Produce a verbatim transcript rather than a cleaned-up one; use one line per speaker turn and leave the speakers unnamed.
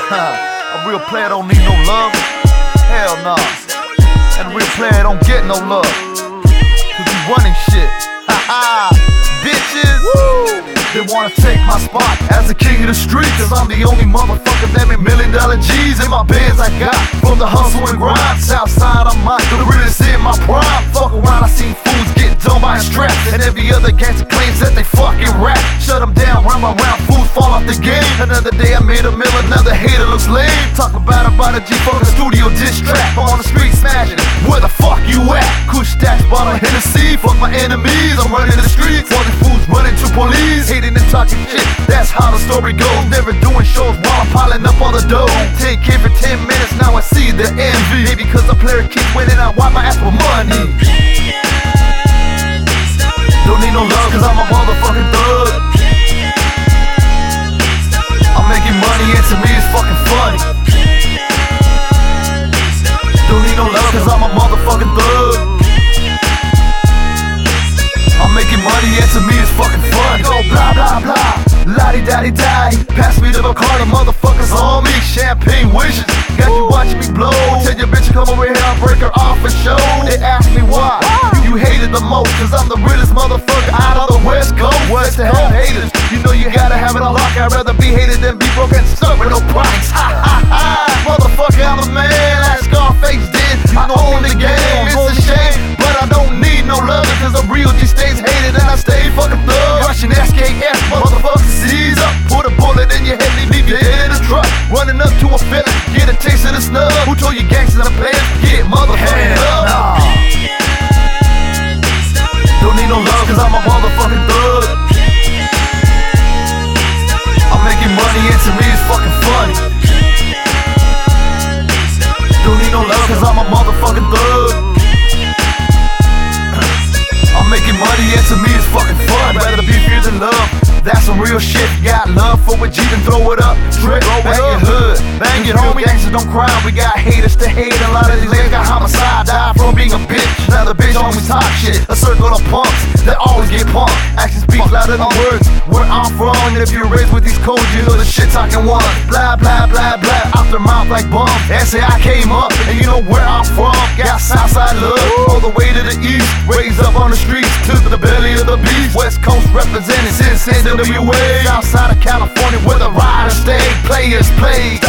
A real player don't need no love. Hell no. Nah. And a real player don't get no love. Cause we running shit. Ha ha. Bitches. Woo. They wanna take my spot as the king of the street. Cause I'm the only motherfucker that make million dollar G's in my bands I got. From the hustle and grind, Southside I'm mine. The realest in my prime. Fuck around, I seen fools get done by a strap. And every other gangster claims that they fucking rap. Shut them down, round by round, fools fall off the game. Another day I made a mill, another hater looks lame. Talk about about a G for the studio diss track. I'm on the street smashing it, where the fuck you at? Kush stacks, bottle Hennessy, fuck my enemies. I'm running the streets, while these fools running to police. Hating and talking shit, that's how the story goes. Never doing shows while I'm piling up all the dough. Take care for ten minutes, now I see the envy. Maybe cause the player keeps winning, I wipe my ass for money. Don't need no love cause I'm a motherfucking thug. I'm making money and to me it's fucking funny. Don't need no love cause I'm a motherfucking thug. I'm making money and to me it's fucking funny. Go blah blah blah, la-di-da-di-di. Pass me the Bacardi, motherfuckers on me. Champagne wishes, got you watching me blow. Tell your bitch to come over here, I'll break her off for show. They ask me why you hated the most, cause I'm the realest motherfucker out on the west coast. What's the hell haters? You know you gotta have it on lock. I'd rather be hated than be broke and stuck with no price. Ha ha ha, motherfucker, I'm a man like Scarface did. I own the game, it's a shame, but I don't need no love. Cause the real G stays hated and I stay fucking thug. Russian S K S, motherfucker, seize up. Put a bullet in your head, leave you dead in a truck. Running up to a feeling, get a taste of the snub. Who told you gangsters are players? Get motherfucking love. Nah. Don't need no love cause I'm a motherfucking thug. I'm making money and to me it's fucking funny. Don't need no love cause I'm a motherfucking thug. I'm making money and to me it's fucking fun. Rather be fear than love. That's some real shit. Got love for a G, then throw it up. Trip, bang your hood, bang your homie. Gangsters don't cry, we got haters to hate. A lot of these niggas got homicide, die from being a bitch. Now the bitch always talk shit. A circle of punks that always get punked. Actions speak louder than words. Where I'm from, and if you're raised with these codes, you know the shit talking one. Blah blah blah blah, out their mouth like bum. And say I came up, and you know where I'm from. Got Southside love, all the way to the east. Raised up on the streets, to the belly of the beast. West Coast representing since N W A. Outside of California where the riders stay. Players play.